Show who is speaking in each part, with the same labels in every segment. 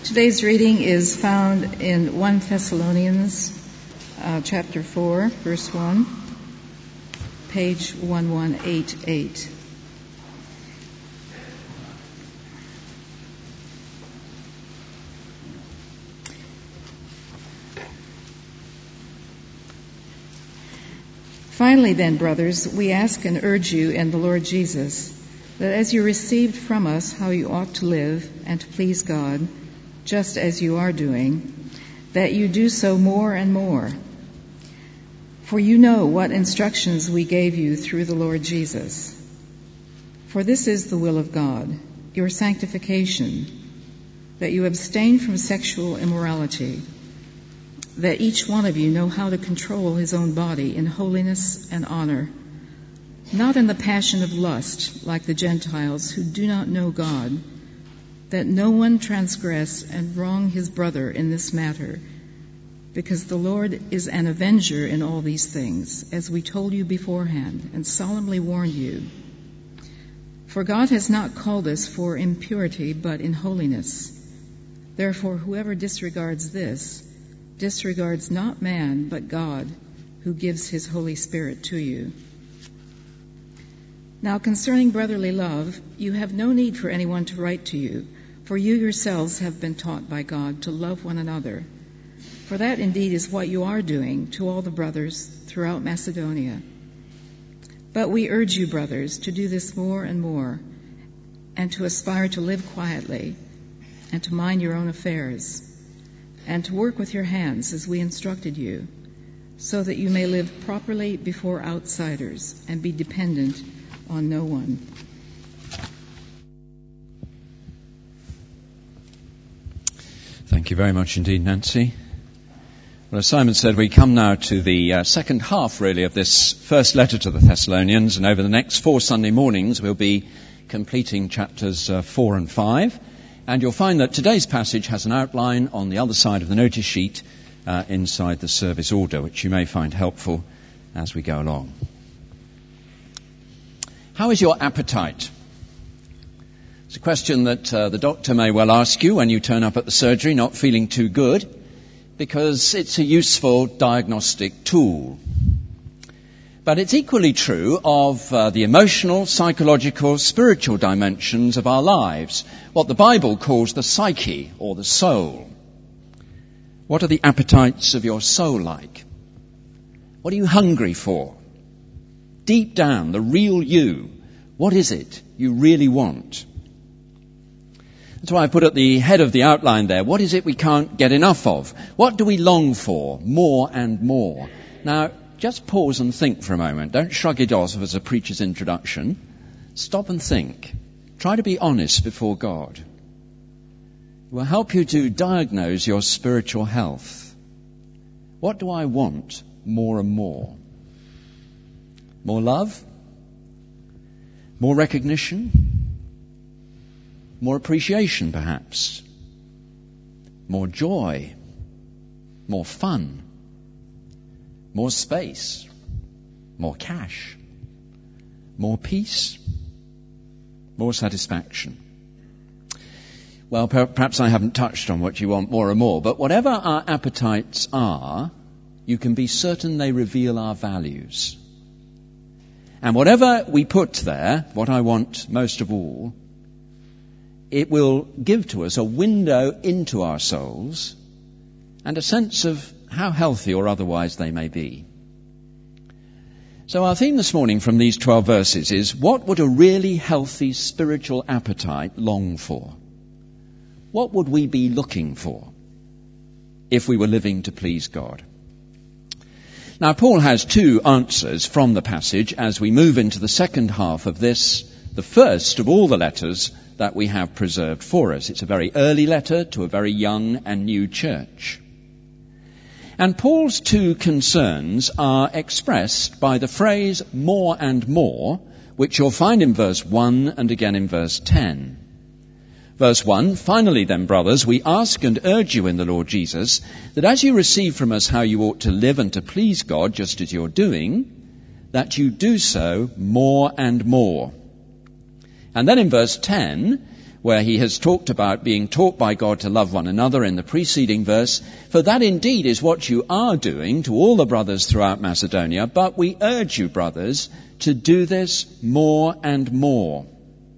Speaker 1: Today's reading is found in 1 Thessalonians chapter 4, verse 1, page 1188. Finally then, brothers, we ask and urge you in the Lord Jesus, that as you received from us how you ought to live and to please God, just as you are doing, that you do so more and more. For you know what instructions we gave you through the Lord Jesus. For this is the will of God, your sanctification, that you abstain from sexual immorality, that each one of you know how to control his own body in holiness and honor, not in the passion of lust like the Gentiles who do not know God, that no one transgress and wrong his brother in this matter, because the Lord is an avenger in all these things, as we told you beforehand and solemnly warned you. For God has not called us for impurity, but in holiness. Therefore, whoever disregards this disregards not man, but God, who gives his Holy Spirit to you. Now concerning brotherly love, you have no need for anyone to write to you, for you yourselves have been taught by God to love one another. For that indeed is what you are doing to all the brothers throughout Macedonia. But we urge you, brothers, to do this more and more, and to aspire to live quietly, and to mind your own affairs, and to work with your hands as we instructed you, so that you may live properly before outsiders and be dependent on no one.
Speaker 2: Thank you very much indeed, Nancy. Well, as Simon said, we come now to the second half, really, of this first letter to the Thessalonians, and over the next 4 Sunday mornings we'll be completing chapters 4 and 5. And you'll find that today's passage has an outline on the other side of the notice sheet inside the service order, which you may find helpful as we go along. How is your appetite? It's a question that the doctor may well ask you when you turn up at the surgery not feeling too good, because it's a useful diagnostic tool. But it's equally true of the emotional, psychological, spiritual dimensions of our lives, what the Bible calls the psyche or the soul. What are the appetites of your soul like? What are you hungry for? Deep down, the real you, what is it you really want? That's why I put at the head of the outline there, what is it we can't get enough of? What do we long for more and more? Now, just pause and think for a moment. Don't shrug it off as a preacher's introduction. Stop and think. Try to be honest before God. It will help you to diagnose your spiritual health. What do I want more and more? More love? More recognition? More appreciation, perhaps? More joy? More fun? More space? More cash? More peace? More satisfaction? Well, perhaps I haven't touched on what you want more and more, but whatever our appetites are, you can be certain they reveal our values. And whatever we put there, what I want most of all, it will give to us a window into our souls and a sense of how healthy or otherwise they may be. So our theme this morning from these 12 verses is, what would a really healthy spiritual appetite long for? What would we be looking for if we were living to please God? Now, Paul has 2 answers from the passage as we move into the second half of this, the first of all the letters that we have preserved for us. It's a very early letter to a very young and new church. And Paul's 2 concerns are expressed by the phrase more and more, which you'll find in verse 1 and again in verse 10. Verse 1, finally then, brothers, we ask and urge you in the Lord Jesus, that as you receive from us how you ought to live and to please God, just as you're doing, that you do so more and more. And then in verse 10, where he has talked about being taught by God to love one another in the preceding verse. For that indeed is what you are doing to all the brothers throughout Macedonia, but we urge you, brothers, to do this more and more.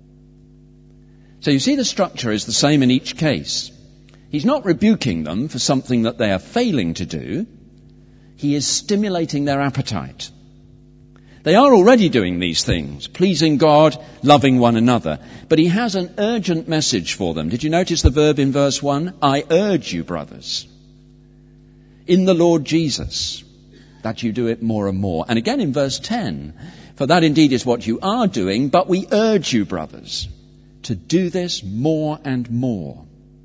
Speaker 2: So you see the structure is the same in each case. He's not rebuking them for something that they are failing to do. He is stimulating their appetite. They are already doing these things, pleasing God, loving one another. But he has an urgent message for them. Did you notice the verb in verse 1? I urge you, brothers, in the Lord Jesus, that you do it more and more. And again in verse 10, for that indeed is what you are doing, but we urge you, brothers, to do this more and more.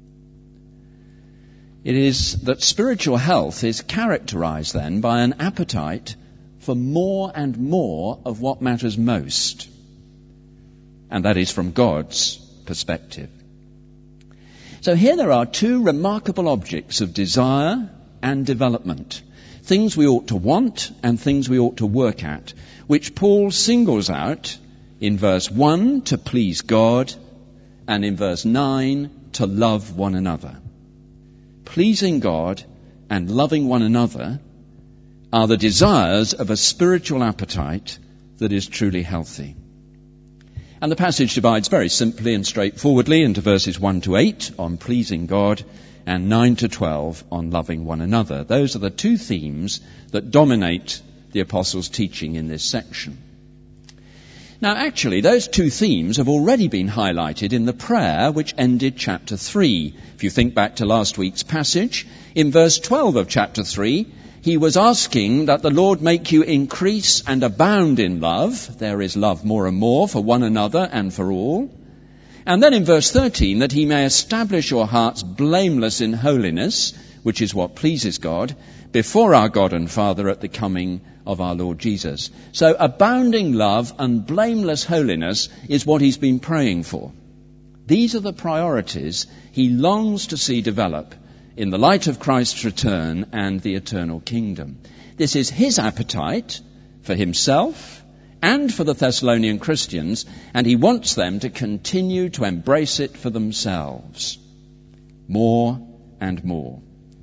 Speaker 2: It is that spiritual health is characterized then by an appetite for more and more of what matters most. And that is from God's perspective. So here there are two remarkable objects of desire and development. Things we ought to want and things we ought to work at, which Paul singles out in verse 1 to please God and in verse 9 to love one another. Pleasing God and loving one another are the desires of a spiritual appetite that is truly healthy. And the passage divides very simply and straightforwardly into verses 1 to 8 on pleasing God and 9 to 12 on loving one another. Those are the two themes that dominate the Apostles' teaching in this section. Now actually, those two themes have already been highlighted in the prayer which ended chapter 3. If you think back to last week's passage, in verse 12 of chapter 3, he was asking that the Lord make you increase and abound in love. There is love more and more for one another and for all. And then in verse 13, that he may establish your hearts blameless in holiness, which is what pleases God, before our God and Father at the coming of our Lord Jesus. So abounding love and blameless holiness is what he's been praying for. These are the priorities he longs to see develop in the light of Christ's return and the eternal kingdom. This is his appetite for himself and for the Thessalonian Christians, and he wants them to continue to embrace it for themselves. More and more.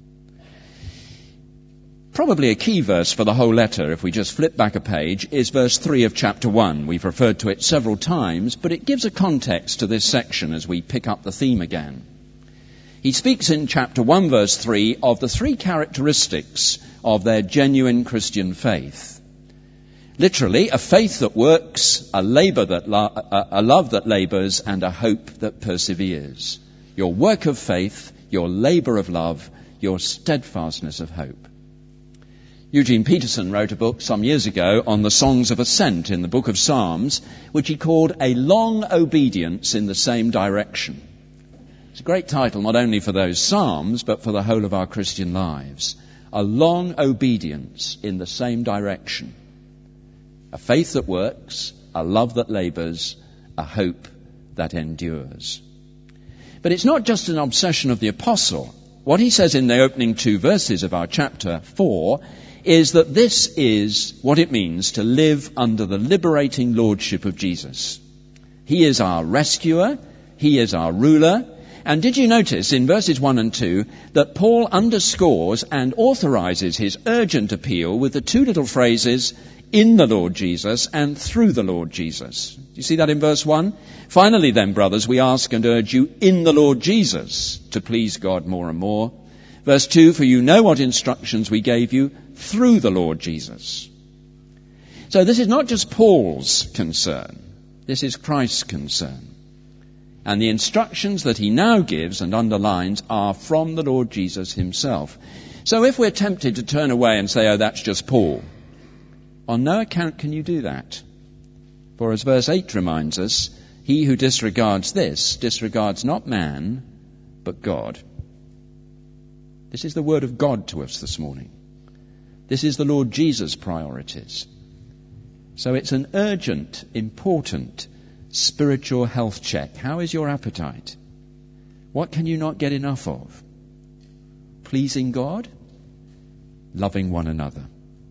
Speaker 2: Probably a key verse for the whole letter, if we just flip back a page, is verse 3 of chapter 1. We've referred to it several times, but it gives a context to this section as we pick up the theme again. He speaks in chapter 1, verse 3, of the three characteristics of their genuine Christian faith. Literally, a faith that works, a love that labors, and a hope that perseveres. Your work of faith, your labor of love, your steadfastness of hope. Eugene Peterson wrote a book some years ago on the songs of ascent in the book of Psalms, which he called A Long Obedience in the Same Direction. It's a great title not only for those psalms, but for the whole of our Christian lives. A long obedience in the same direction. A faith that works, a love that labors, a hope that endures. But it's not just an obsession of the apostle. What he says in the opening 2 verses of our chapter 4 is that this is what it means to live under the liberating lordship of Jesus. He is our rescuer, he is our ruler. And did you notice in verses 1 and 2 that Paul underscores and authorizes his urgent appeal with the two little phrases, in the Lord Jesus and through the Lord Jesus. Do you see that in verse 1? Finally then, brothers, we ask and urge you in the Lord Jesus to please God more and more. Verse 2, for you know what instructions we gave you through the Lord Jesus. So this is not just Paul's concern. This is Christ's concern. And the instructions that he now gives and underlines are from the Lord Jesus himself. So if we're tempted to turn away and say, oh, that's just Paul, on no account can you do that. For as verse 8 reminds us, he who disregards this disregards not man, but God. This is the word of God to us this morning. This is the Lord Jesus' priorities. So it's an urgent, important spiritual health check. How is your appetite? What can you not get enough of? Pleasing God? Loving one another.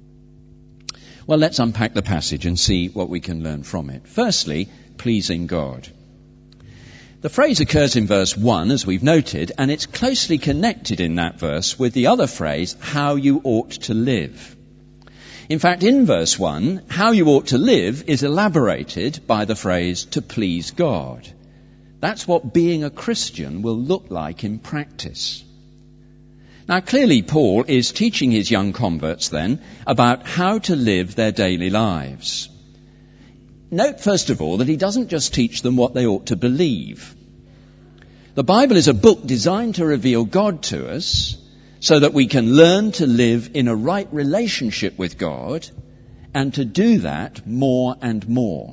Speaker 2: Well, let's unpack the passage and see what we can learn from it. Firstly, pleasing God. The phrase occurs in verse 1, as we've noted, and it's closely connected in that verse with the other phrase, how you ought to live. In fact, in verse 1, how you ought to live is elaborated by the phrase, to please God. That's what being a Christian will look like in practice. Now, clearly, Paul is teaching his young converts then about how to live their daily lives. Note, first of all, that he doesn't just teach them what they ought to believe. The Bible is a book designed to reveal God to us so that we can learn to live in a right relationship with God and to do that more and more.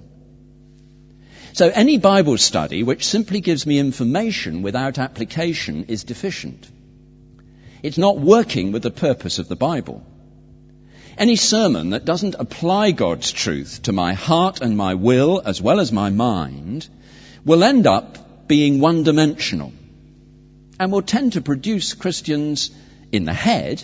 Speaker 2: So any Bible study which simply gives me information without application is deficient. It's not working with the purpose of the Bible. Any sermon that doesn't apply God's truth to my heart and my will as well as my mind will end up being one-dimensional and will tend to produce Christians in the head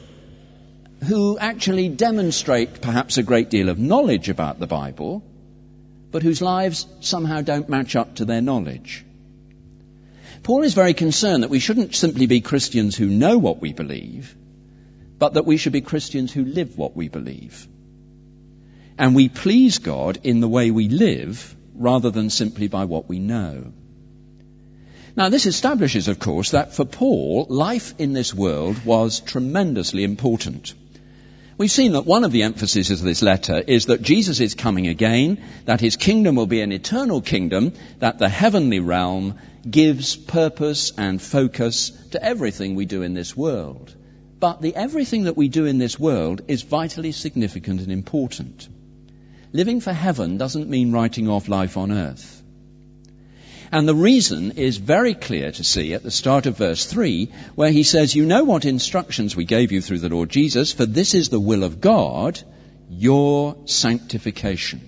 Speaker 2: who actually demonstrate perhaps a great deal of knowledge about the Bible, but whose lives somehow don't match up to their knowledge. Paul is very concerned that we shouldn't simply be Christians who know what we believe, but that we should be Christians who live what we believe. And we please God in the way we live rather than simply by what we know. Now, this establishes, of course, that for Paul, life in this world was tremendously important. We've seen that one of the emphases of this letter is that Jesus is coming again, that his kingdom will be an eternal kingdom, that the heavenly realm gives purpose and focus to everything we do in this world. But the everything that we do in this world is vitally significant and important. Living for heaven doesn't mean writing off life on earth. And the reason is very clear to see at the start of verse 3, where he says, you know what instructions we gave you through the Lord Jesus, for this is the will of God, your sanctification.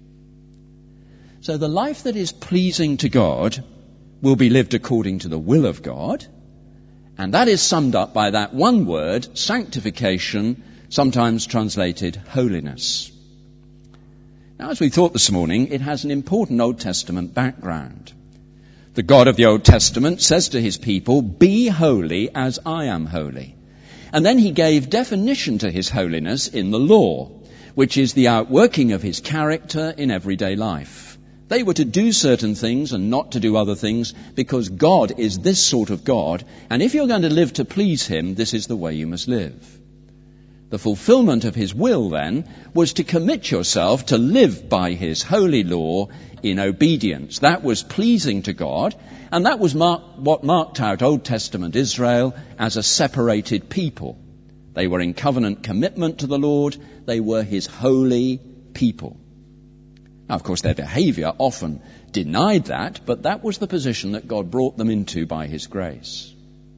Speaker 2: So the life that is pleasing to God will be lived according to the will of God, and that is summed up by that one word, sanctification, sometimes translated holiness. Now, as we thought this morning, it has an important Old Testament background. The God of the Old Testament says to his people, be holy as I am holy. And then he gave definition to his holiness in the law, which is the outworking of his character in everyday life. They were to do certain things and not to do other things because God is this sort of God, and if you're going to live to please him, this is the way you must live. The fulfillment of his will, then, was to commit yourself to live by his holy law in obedience. That was pleasing to God, and that was what marked out Old Testament Israel as a separated people. They were in covenant commitment to the Lord. They were his holy people. Now, of course, their behavior often denied that, but that was the position that God brought them into by his grace.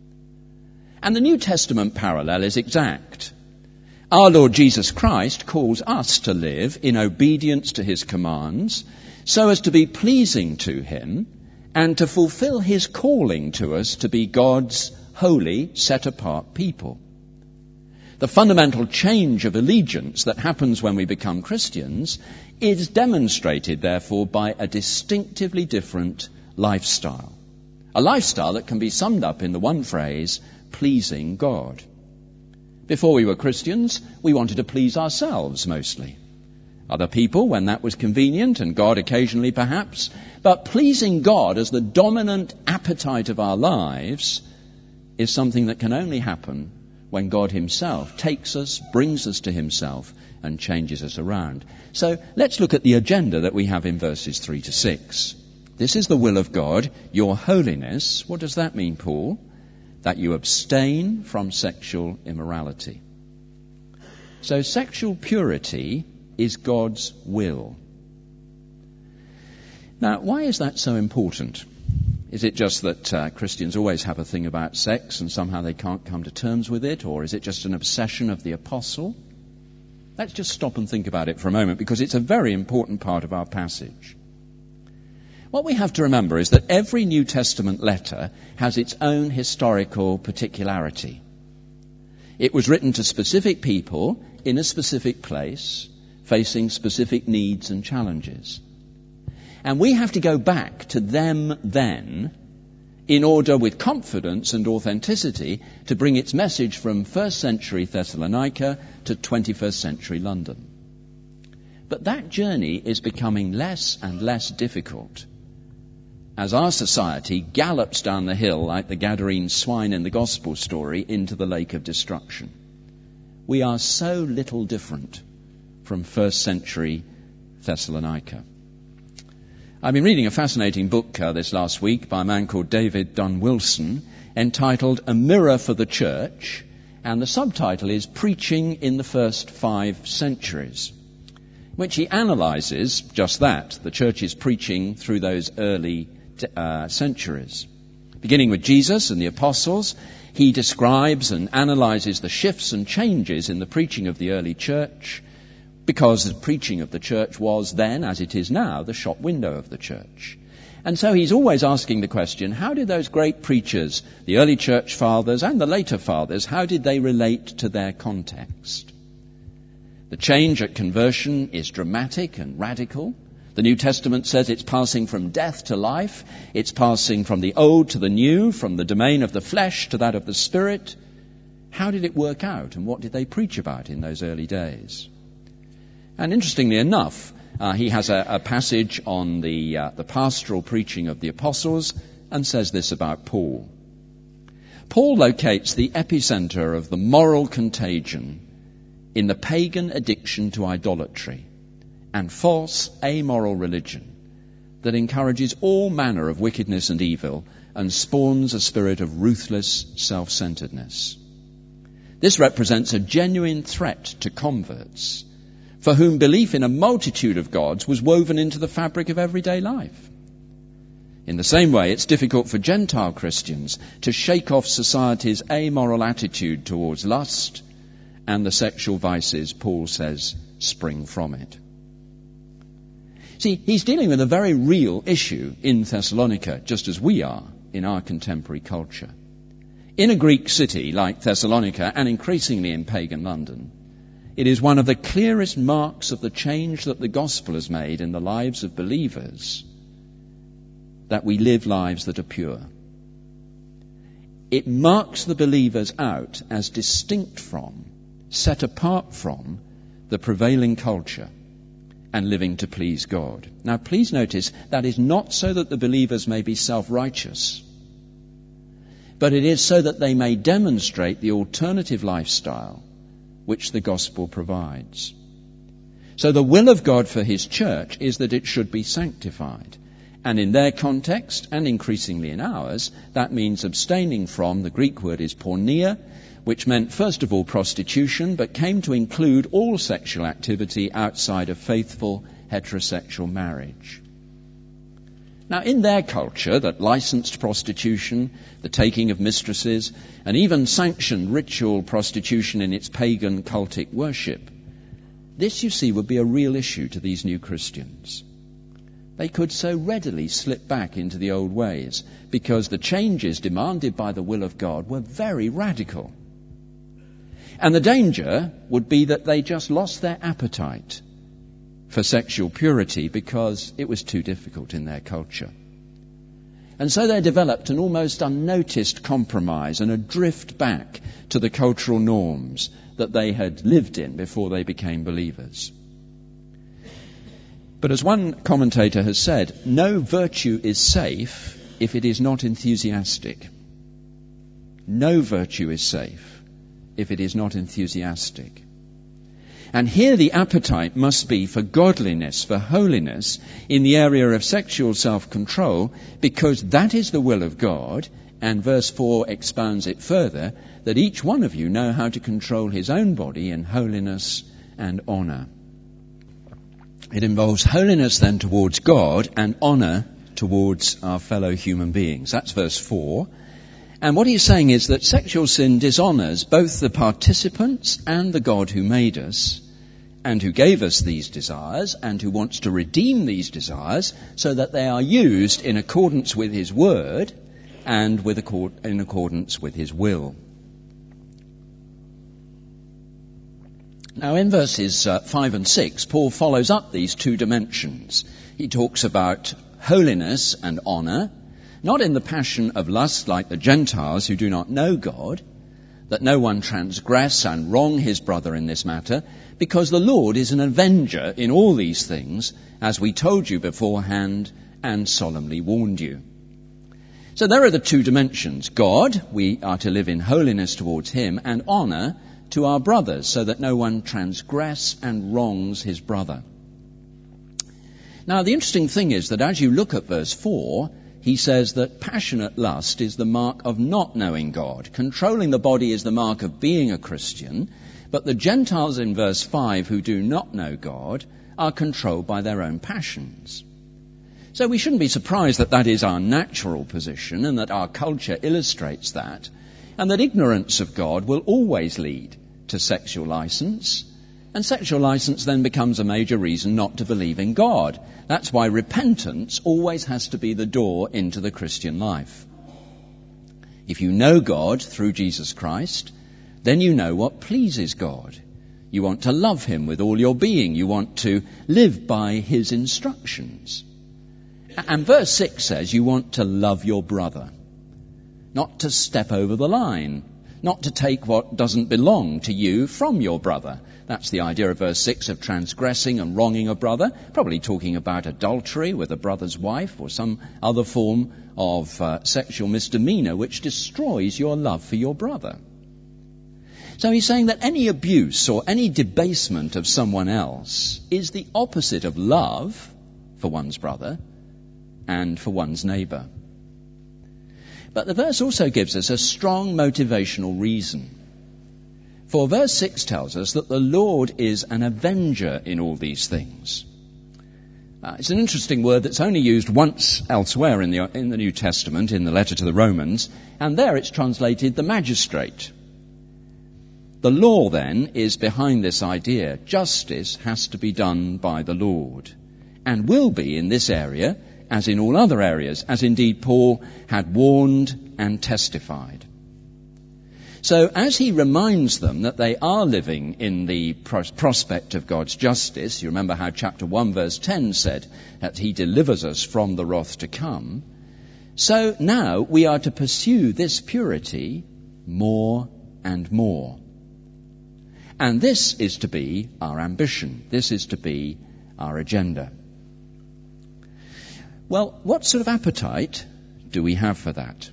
Speaker 2: And the New Testament parallel is exact. Our Lord Jesus Christ calls us to live in obedience to his commands so as to be pleasing to him and to fulfill his calling to us to be God's holy, set-apart people. The fundamental change of allegiance that happens when we become Christians is demonstrated, therefore, by a distinctively different lifestyle. A lifestyle that can be summed up in the one phrase, pleasing God. Before we were Christians, we wanted to please ourselves mostly. Other people when that was convenient, and God occasionally perhaps. But pleasing God as the dominant appetite of our lives is something that can only happen when God himself takes us, brings us to himself, and changes us around. So let's look at the agenda that we have in verses 3 to 6. This is the will of God, your holiness. What does that mean, Paul? That you abstain from sexual immorality. So sexual purity is God's will. Now, why is that so important? Is it just that Christians always have a thing about sex and somehow they can't come to terms with it? Or is it just an obsession of the apostle? Let's just stop and think about it for a moment, because it's a very important part of our passage. What we have to remember is that every New Testament letter has its own historical particularity. It was written to specific people in a specific place, facing specific needs and challenges. And we have to go back to them then in order, with confidence and authenticity, to bring its message from first century Thessalonica to 21st century London. But that journey is becoming less and less difficult as our society gallops down the hill like the Gadarene swine in the gospel story into the lake of destruction. We are so little different from first century Thessalonica. I've been reading a fascinating book this last week by a man called David Dunn Wilson, entitled A Mirror for the Church, and the subtitle is Preaching in the First 5 Centuries, which he analyses just that, the church's preaching through those early centuries. Beginning with Jesus and the apostles, he describes and analyses the shifts and changes in the preaching of the early church, because the preaching of the church was then, as it is now, the shop window of the church. And so he's always asking the question, how did those great preachers, the early church fathers and the later fathers, how did they relate to their context? The change at conversion is dramatic and radical. The New Testament says it's passing from death to life. It's passing from the old to the new, from the domain of the flesh to that of the spirit. How did it work out, and what did they preach about in those early days? And interestingly enough, he has a passage on the pastoral preaching of the apostles and says this about Paul. Paul locates the epicenter of the moral contagion in the pagan addiction to idolatry and false, amoral religion that encourages all manner of wickedness and evil and spawns a spirit of ruthless self-centeredness. This represents a genuine threat to converts, for whom belief in a multitude of gods was woven into the fabric of everyday life. In the same way, it's difficult for Gentile Christians to shake off society's amoral attitude towards lust and the sexual vices, Paul says, spring from it. See, he's dealing with a very real issue in Thessalonica, just as we are in our contemporary culture. In a Greek city like Thessalonica, and increasingly in pagan London, it is one of the clearest marks of the change that the gospel has made in the lives of believers that we live lives that are pure. It marks the believers out as distinct from, set apart from, the prevailing culture and living to please God. Now, please notice that is not so that the believers may be self-righteous, but it is so that they may demonstrate the alternative lifestyle which the gospel provides. So the will of God for his church is that it should be sanctified. And in their context, and increasingly in ours, that means abstaining from, the Greek word is porneia, which meant first of all prostitution, but came to include all sexual activity outside of faithful heterosexual marriage. Now, in their culture, that licensed prostitution, the taking of mistresses, and even sanctioned ritual prostitution in its pagan cultic worship, this, you see, would be a real issue to these new Christians. They could so readily slip back into the old ways because the changes demanded by the will of God were very radical. And the danger would be that they just lost their appetite for sexual purity because it was too difficult in their culture. And so they developed an almost unnoticed compromise and a drift back to the cultural norms that they had lived in before they became believers. But as one commentator has said, no virtue is safe if it is not enthusiastic. No virtue is safe if it is not enthusiastic. And here the appetite must be for godliness, for holiness in the area of sexual self-control, because that is the will of God, and verse 4 expounds it further, that each one of you know how to control his own body in holiness and honor. It involves holiness then towards God and honor towards our fellow human beings. That's verse 4. And what he's saying is that sexual sin dishonors both the participants and the God who made us and who gave us these desires and who wants to redeem these desires so that they are used in accordance with his word and in accordance with his will. Now in verses 5 and 6, Paul follows up these two dimensions. He talks about holiness and honour, not in the passion of lust like the Gentiles who do not know God, that no one transgress and wrong his brother in this matter, because the Lord is an avenger in all these things, as we told you beforehand and solemnly warned you. So there are the two dimensions. God, we are to live in holiness towards him, and honour to our brothers, so that no one transgress and wrongs his brother. Now the interesting thing is that as you look at verse 4, he says that passionate lust is the mark of not knowing God. Controlling the body is the mark of being a Christian, but the Gentiles in verse 5 who do not know God are controlled by their own passions. So we shouldn't be surprised that that is our natural position and that our culture illustrates that, and that ignorance of God will always lead to sexual license, and sexual license then becomes a major reason not to believe in God. That's why repentance always has to be the door into the Christian life. If you know God through Jesus Christ, then you know what pleases God. You want to love him with all your being. You want to live by his instructions. And verse 6 says you want to love your brother, not to step over the line, not to take what doesn't belong to you from your brother. That's the idea of verse 6 of transgressing and wronging a brother, probably talking about adultery with a brother's wife or some other form of sexual misdemeanor which destroys your love for your brother. So he's saying that any abuse or any debasement of someone else is the opposite of love for one's brother and for one's neighbour. But the verse also gives us a strong motivational reason. For verse 6 tells us that the Lord is an avenger in all these things. It's an interesting word that's only used once elsewhere in the New Testament, in the letter to the Romans, and there it's translated the magistrate. The law, then, is behind this idea. Justice has to be done by the Lord, and will be in this area as in all other areas, as indeed Paul had warned and testified. So as he reminds them that they are living in the prospect of God's justice, you remember how chapter 1 verse 10 said that he delivers us from the wrath to come, so now we are to pursue this purity more and more. And this is to be our ambition. This is to be our agenda. Well, what sort of appetite do we have for that?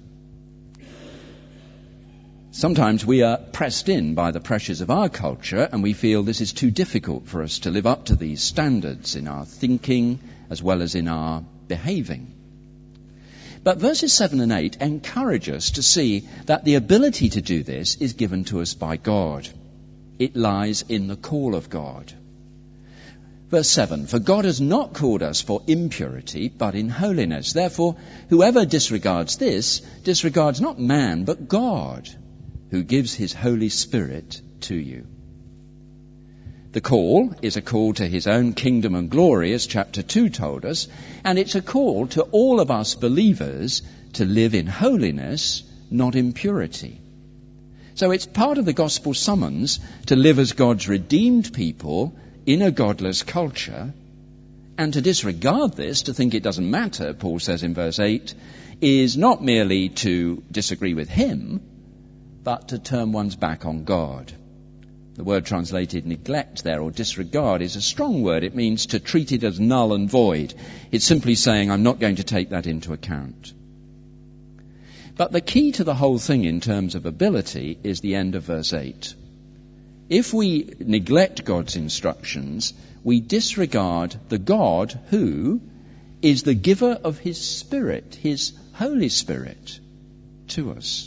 Speaker 2: Sometimes we are pressed in by the pressures of our culture and we feel this is too difficult for us to live up to these standards in our thinking as well as in our behaving. But verses 7 and 8 encourage us to see that the ability to do this is given to us by God. It lies in the call of God. Verse 7, for God has not called us for impurity, but in holiness. Therefore, whoever disregards this, disregards not man, but God, who gives his Holy Spirit to you. The call is a call to his own kingdom and glory, as chapter 2 told us, and it's a call to all of us believers to live in holiness, not in purity. So it's part of the gospel summons to live as God's redeemed people in a godless culture, and to disregard this, to think it doesn't matter, Paul says in verse 8, is not merely to disagree with him, but to turn one's back on God. The word translated neglect there, or disregard, is a strong word. It means to treat it as null and void. It's simply saying, I'm not going to take that into account. But the key to the whole thing in terms of ability is the end of verse 8. If we neglect God's instructions, we disregard the God who is the giver of his Spirit, his Holy Spirit, to us.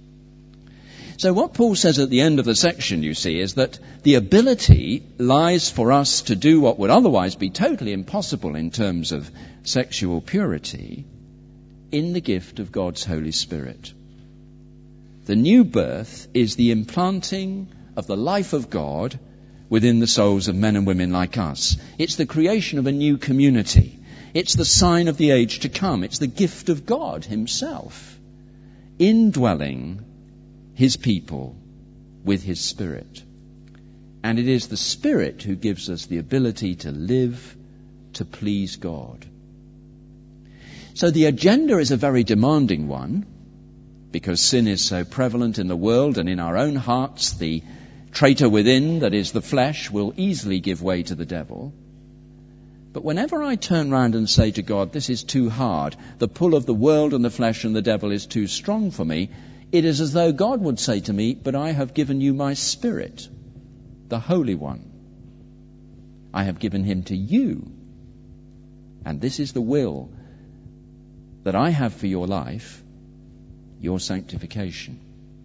Speaker 2: So what Paul says at the end of the section, you see, is that the ability lies for us to do what would otherwise be totally impossible in terms of sexual purity in the gift of God's Holy Spirit. The new birth is the implanting of the life of God within the souls of men and women like us. It's the creation of a new community. It's the sign of the age to come. It's the gift of God himself, indwelling his people with his Spirit. And it is the Spirit who gives us the ability to live to please God. So the agenda is a very demanding one, because sin is so prevalent in the world and in our own hearts. The traitor within, that is the flesh, will easily give way to the devil. But whenever I turn round and say to God, this is too hard, the pull of the world and the flesh and the devil is too strong for me, it is as though God would say to me, but I have given you my Spirit, the Holy One. I have given him to you. And this is the will that I have for your life, your sanctification.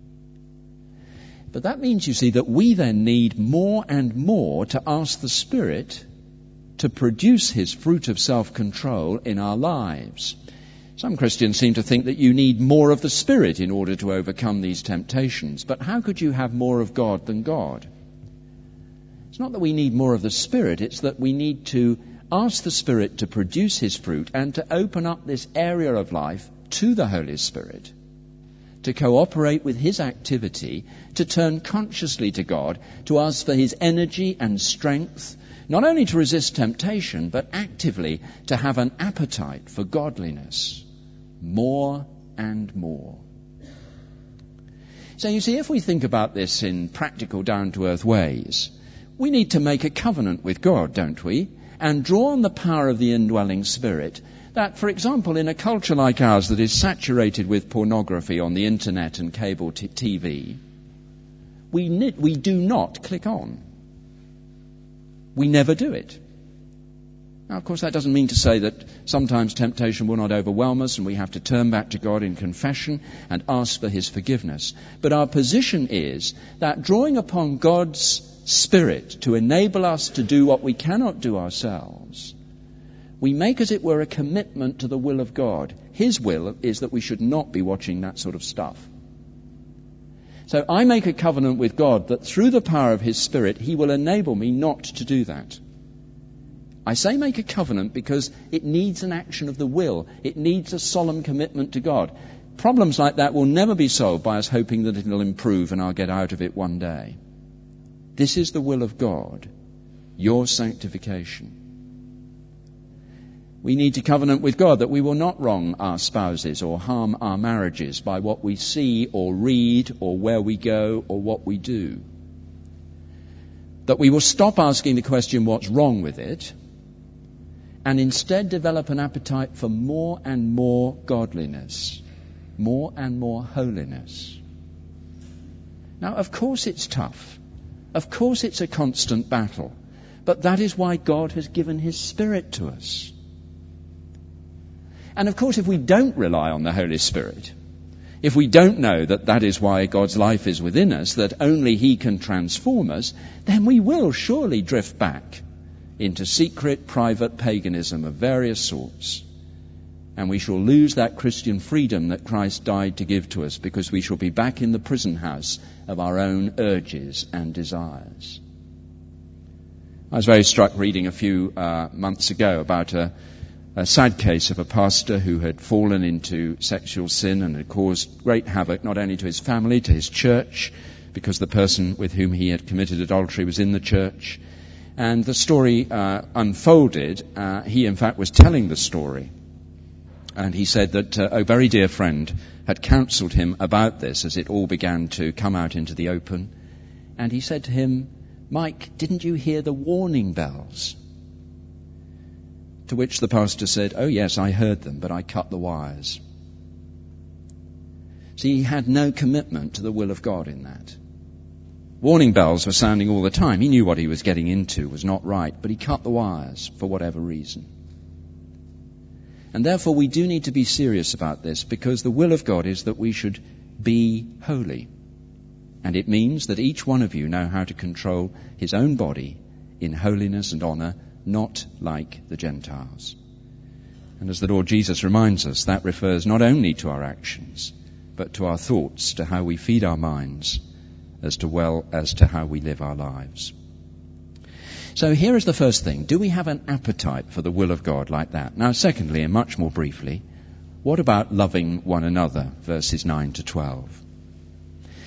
Speaker 2: But that means, you see, that we then need more and more to ask the Spirit to produce his fruit of self-control in our lives. Some Christians seem to think that you need more of the Spirit in order to overcome these temptations. But how could you have more of God than God? It's not that we need more of the Spirit, it's that we need to ask the Spirit to produce his fruit and to open up this area of life to the Holy Spirit, to cooperate with his activity, to turn consciously to God, to ask for his energy and strength, not only to resist temptation, but actively to have an appetite for godliness, more and more. So you see, if we think about this in practical, down-to-earth ways, we need to make a covenant with God, don't we? And draw on the power of the indwelling Spirit that, for example, in a culture like ours that is saturated with pornography on the internet and cable TV, we do not click on. We never do it. Now, of course, that doesn't mean to say that sometimes temptation will not overwhelm us and we have to turn back to God in confession and ask for his forgiveness. But our position is that drawing upon God's Spirit to enable us to do what we cannot do ourselves, we make, as it were, a commitment to the will of God. His will is that we should not be watching that sort of stuff. So I make a covenant with God that through the power of his Spirit, he will enable me not to do that. I say make a covenant because it needs an action of the will. It needs a solemn commitment to God. Problems like that will never be solved by us hoping that it will improve and I'll get out of it one day. This is the will of God, your sanctification. We need to covenant with God that we will not wrong our spouses or harm our marriages by what we see or read or where we go or what we do. That we will stop asking the question, what's wrong with it? And instead develop an appetite for more and more godliness, more and more holiness. Now, of course it's tough. Of course it's a constant battle. But that is why God has given his Spirit to us. And of course, if we don't rely on the Holy Spirit, if we don't know that that is why God's life is within us, that only he can transform us, then we will surely drift back into secret, private paganism of various sorts. And we shall lose that Christian freedom that Christ died to give to us, because we shall be back in the prison house of our own urges and desires. I was very struck reading a few months ago about a sad case of a pastor who had fallen into sexual sin and had caused great havoc not only to his family, to his church, because the person with whom he had committed adultery was in the church. And the story unfolded. He, in fact, was telling the story. And he said that a very dear friend had counselled him about this as it all began to come out into the open. And he said to him, "Mike, didn't you hear the warning bells?" To which the pastor said, "Oh yes, I heard them, but I cut the wires." See, he had no commitment to the will of God in that. Warning bells were sounding all the time. He knew what he was getting into was not right, but he cut the wires for whatever reason. And therefore we do need to be serious about this, because the will of God is that we should be holy. And it means that each one of you know how to control his own body in holiness and honour, not like the Gentiles. And as the Lord Jesus reminds us, that refers not only to our actions, but to our thoughts, to how we feed our minds, as well as to how we live our lives. So here is the first thing. Do we have an appetite for the will of God like that? Now, secondly, and much more briefly, what about loving one another? Verses 9 to 12.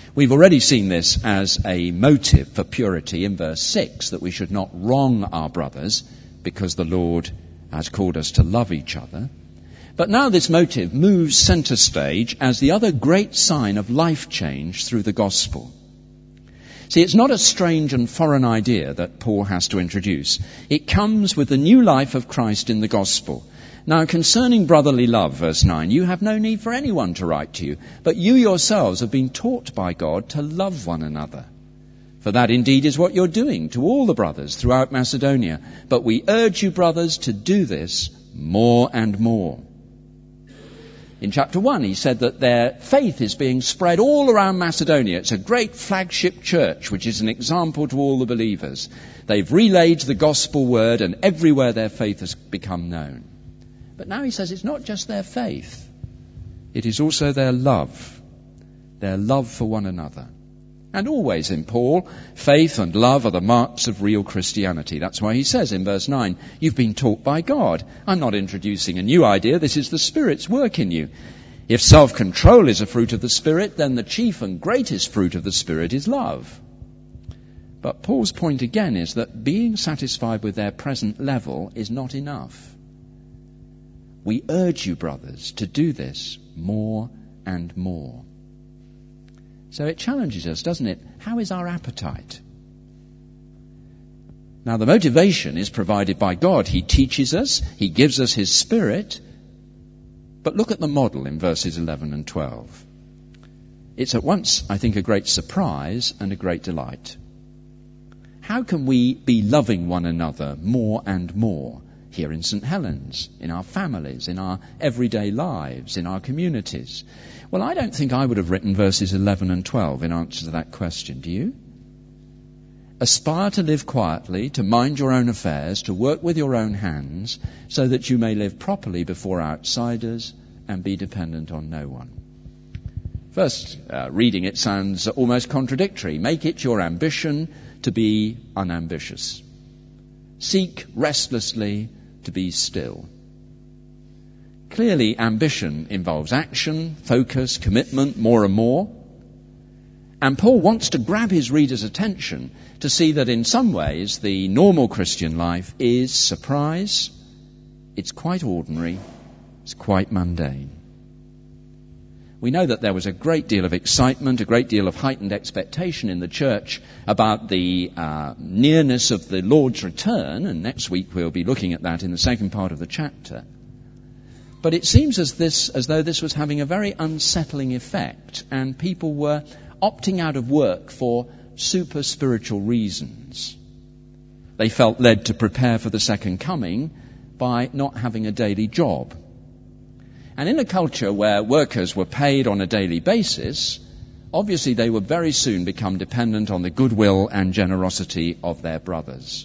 Speaker 2: We've already seen this as a motive for purity in verse 6, that we should not wrong our brothers because the Lord has called us to love each other. But now this motive moves centre stage as the other great sign of life change through the gospel. See, it's not a strange and foreign idea that Paul has to introduce. It comes with the new life of Christ in the gospel. Now, concerning brotherly love, verse 9, you have no need for anyone to write to you, but you yourselves have been taught by God to love one another. For that indeed is what you're doing to all the brothers throughout Macedonia. But we urge you, brothers, to do this more and more. In chapter 1, he said that their faith is being spread all around Macedonia. It's a great flagship church, which is an example to all the believers. They've relayed the gospel word, and everywhere their faith has become known. But now he says it's not just their faith. It is also their love for one another. And always in Paul, faith and love are the marks of real Christianity. That's why he says in verse 9, you've been taught by God. I'm not introducing a new idea. This is the Spirit's work in you. If self-control is a fruit of the Spirit, then the chief and greatest fruit of the Spirit is love. But Paul's point again is that being satisfied with their present level is not enough. We urge you, brothers, to do this more and more. So it challenges us, doesn't it? How is our appetite? Now, the motivation is provided by God. He teaches us, He gives us His Spirit. But look at the model in verses 11 and 12. It's at once, I think, a great surprise and a great delight. How can we be loving one another more and more here in St. Helens, in our families, in our everyday lives, in our communities? Well, I don't think I would have written verses 11 and 12 in answer to that question. Do you? Aspire to live quietly, to mind your own affairs, to work with your own hands, so that you may live properly before outsiders and be dependent on no one. First, reading it sounds almost contradictory. Make it your ambition to be unambitious. Seek restlessly to be still. Clearly, ambition involves action, focus, commitment, more and more. And Paul wants to grab his readers' attention to see that in some ways the normal Christian life is surprise, it's quite ordinary, it's quite mundane. We know that there was a great deal of excitement, a great deal of heightened expectation in the church about the nearness of the Lord's return, and next week we'll be looking at that in the second part of the chapter. But it seems as though this was having a very unsettling effect, and people were opting out of work for super spiritual reasons. They felt led to prepare for the second coming by not having a daily job. And in a culture where workers were paid on a daily basis, obviously they would very soon become dependent on the goodwill and generosity of their brothers.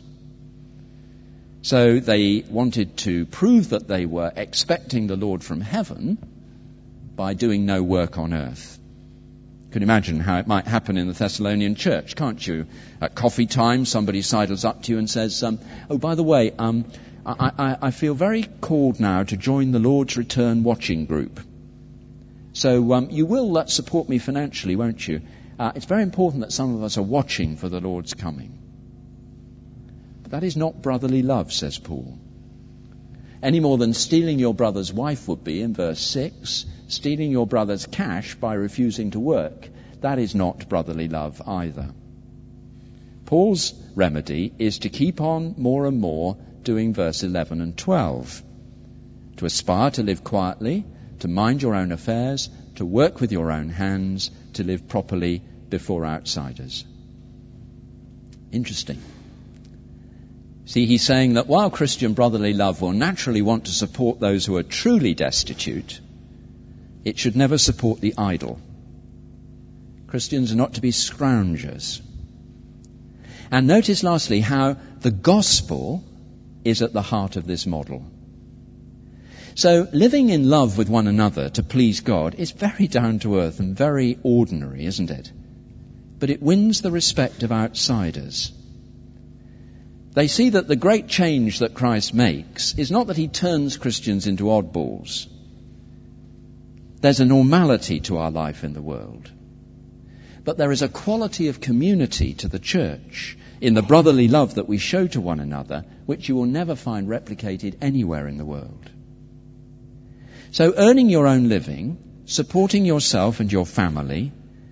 Speaker 2: So they wanted to prove that they were expecting the Lord from heaven by doing no work on earth. You can imagine how it might happen in the Thessalonian church, can't you? At coffee time, somebody sidles up to you and says, oh, by the way, I feel very called now to join the Lord's Return watching group. So you will support me financially, won't you? It's very important that some of us are watching for the Lord's coming. But that is not brotherly love, says Paul. Any more than stealing your brother's wife would be in verse 6, stealing your brother's cash by refusing to work. That is not brotherly love either. Paul's remedy is to keep on more and more doing verse 11 and 12. To aspire to live quietly, to mind your own affairs, to work with your own hands, to live properly before outsiders. Interesting. See, he's saying that while Christian brotherly love will naturally want to support those who are truly destitute, it should never support the idle. Christians are not to be scroungers. And notice lastly how the gospel is at the heart of this model. So living in love with one another to please God is very down to earth and very ordinary, isn't it? But it wins the respect of outsiders. They see that the great change that Christ makes is not that he turns Christians into oddballs. There's a normality to our life in the world. But there is a quality of community to the church in the brotherly love that we show to one another, which you will never find replicated anywhere in the world. So earning your own living, supporting yourself and your family,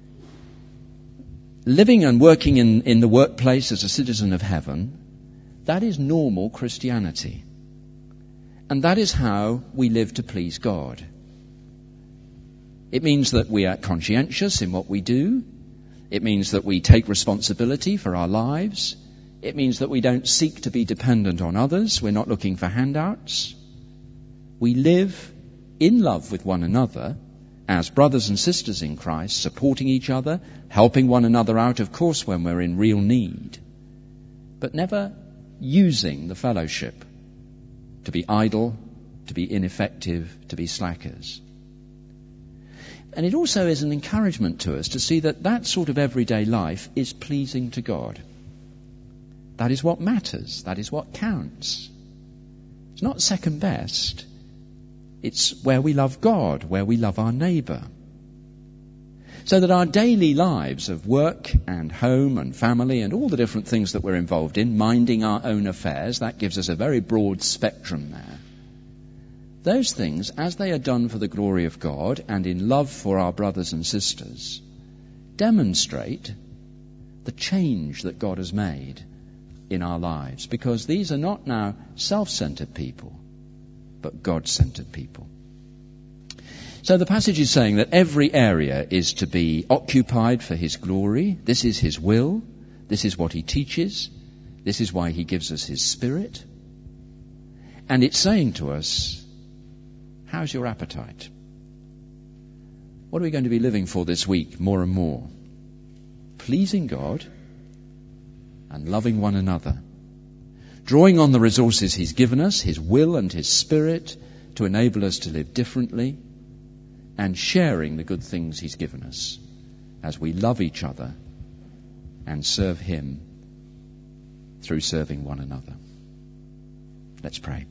Speaker 2: living and working in the workplace as a citizen of heaven, that is normal Christianity. And that is how we live to please God. It means that we are conscientious in what we do. It means that we take responsibility for our lives. It means that we don't seek to be dependent on others. We're not looking for handouts. We live in love with one another as brothers and sisters in Christ, supporting each other, helping one another out, of course, when we're in real need, but never using the fellowship to be idle, to be ineffective, to be slackers. And it also is an encouragement to us to see that that sort of everyday life is pleasing to God. That is what matters. That is what counts. It's not second best. It's where we love God, where we love our neighbour. So that our daily lives of work and home and family and all the different things that we're involved in, minding our own affairs, that gives us a very broad spectrum there. Those things, as they are done for the glory of God and in love for our brothers and sisters, demonstrate the change that God has made in our lives. Because these are not now self-centered people, but God-centered people. So the passage is saying that every area is to be occupied for His glory. This is His will. This is what He teaches. This is why He gives us His Spirit. And it's saying to us, how's your appetite? What are we going to be living for this week more and more? Pleasing God and loving one another. Drawing on the resources He's given us, His will and His Spirit, to enable us to live differently, and sharing the good things He's given us as we love each other and serve Him through serving one another. Let's pray.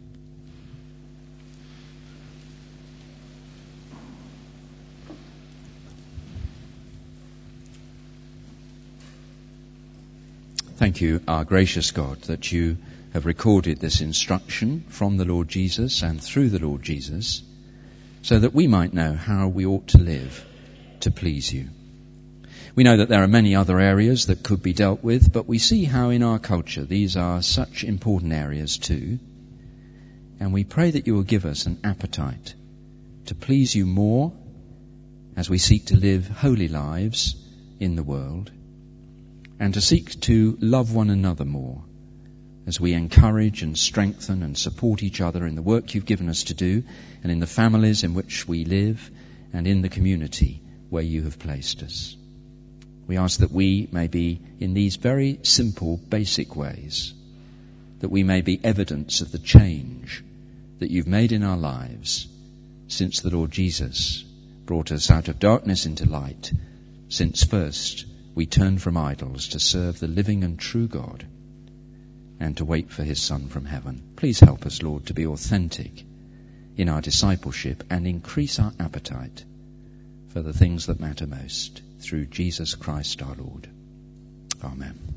Speaker 2: Thank you, our gracious God, that you have recorded this instruction from the Lord Jesus and through the Lord Jesus, so that we might know how we ought to live to please you. We know that there are many other areas that could be dealt with, but we see how in our culture these are such important areas too. And we pray that you will give us an appetite to please you more as we seek to live holy lives in the world, and to seek to love one another more as we encourage and strengthen and support each other in the work you've given us to do, and in the families in which we live, and in the community where you have placed us. We ask that we may be, in these very simple, basic ways, that we may be evidence of the change that you've made in our lives since the Lord Jesus brought us out of darkness into light, since first we turned from idols to serve the living and true God and to wait for His Son from heaven. Please help us, Lord, to be authentic in our discipleship and increase our appetite for the things that matter most, through Jesus Christ our Lord. Amen.